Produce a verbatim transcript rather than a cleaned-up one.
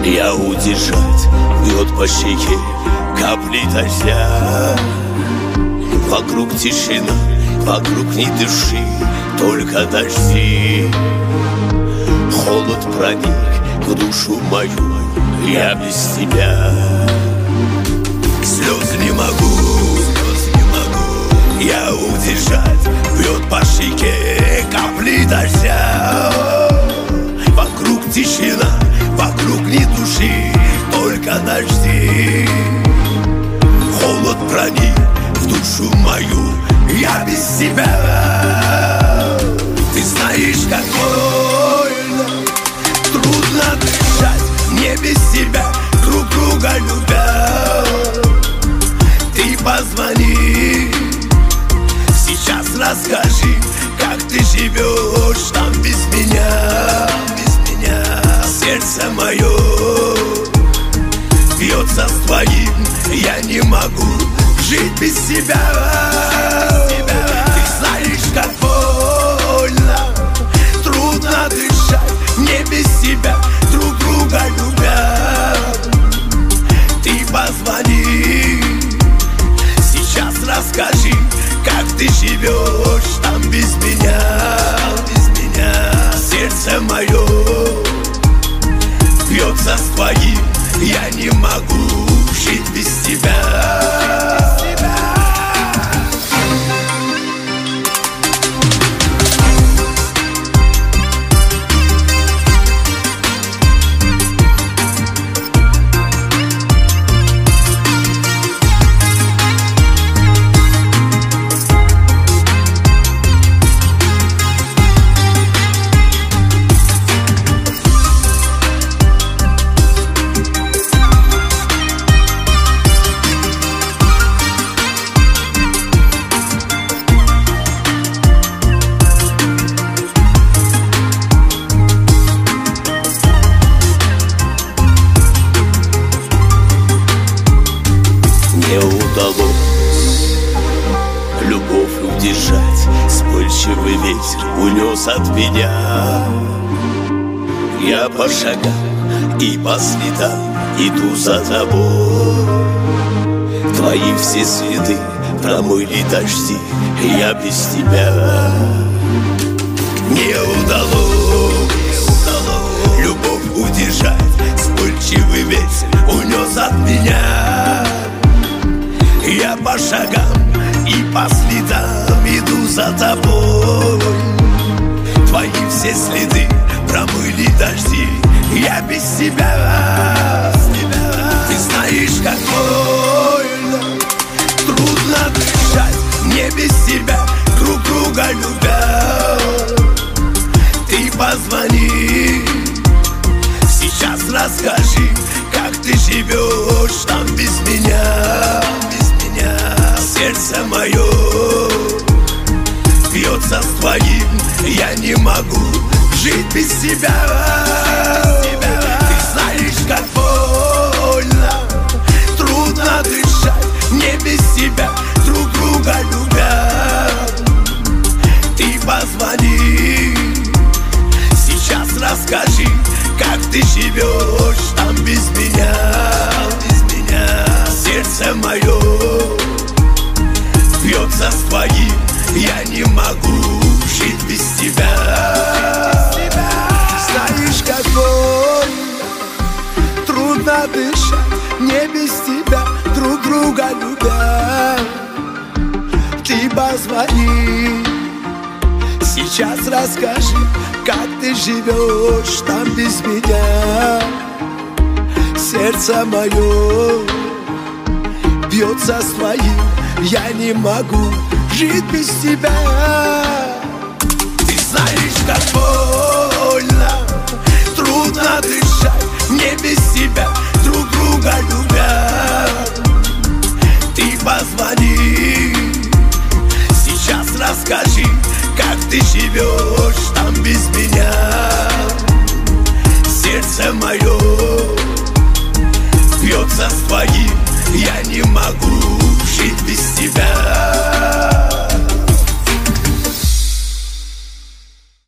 Я удержать, бьет по щеке капли дождя. Вокруг тишина, вокруг ни души, только дожди. Холод проник в душу мою, я без тебя. Слез не могу, слез не могу я удержать, бьет по щеке капли дождя. Вокруг тишина, вокруг ни души, только дожди. Холод проник в душу мою, я без тебя. Ты знаешь, как больно, трудно дышать мне без тебя, друг друга любя. Ты позвони, сейчас расскажи, как ты живешь там без меня, без меня. Сердце мое бьется с твоим, я не могу жить без тебя. Ты знаешь, как больно, трудно дышать мне без тебя, друг друга любя. Ты позвони, сейчас расскажи, как ты живешь там без меня, без меня. Сердце мое бьется с твоим, я не могу жить без тебя. Не удалось любовь удержать, вспыльчивый ветер унес от меня. Я по шагам и по следам иду за тобой. Твои все следы промыли дожди, я без тебя. Не удалось, не удалось любовь удержать, вспыльчивый ветер унес от меня. Я по шагам и по следам иду за тобой. Твои все следы промыли дожди, я без тебя. Ты знаешь, как больно, трудно дышать мне без тебя, друг друга любя. Ты позвони, сейчас расскажи, как ты живешь там без меня. Сердце мое бьется с твоим, я не могу жить без тебя. Ты знаешь, как больно, трудно дышать мне без тебя, друг друга любя. Ты позвони, сейчас расскажи, как ты живешь там без меня, без меня. Сердце мое бьется с твоим, я не могу жить без тебя. Знаешь, как больно, трудно дышать мне без тебя, друг друга любя. Ты позвони, сейчас расскажи, как ты живешь там без меня. Сердце мое бьется с твоим, я не могу жить без тебя. Ты знаешь, как больно, трудно дышать мне без тебя, друг друга любя. Ты позвони, сейчас расскажи, как ты живешь там без меня. Сердце мое бьется с твоим, я не могу жить без тебя.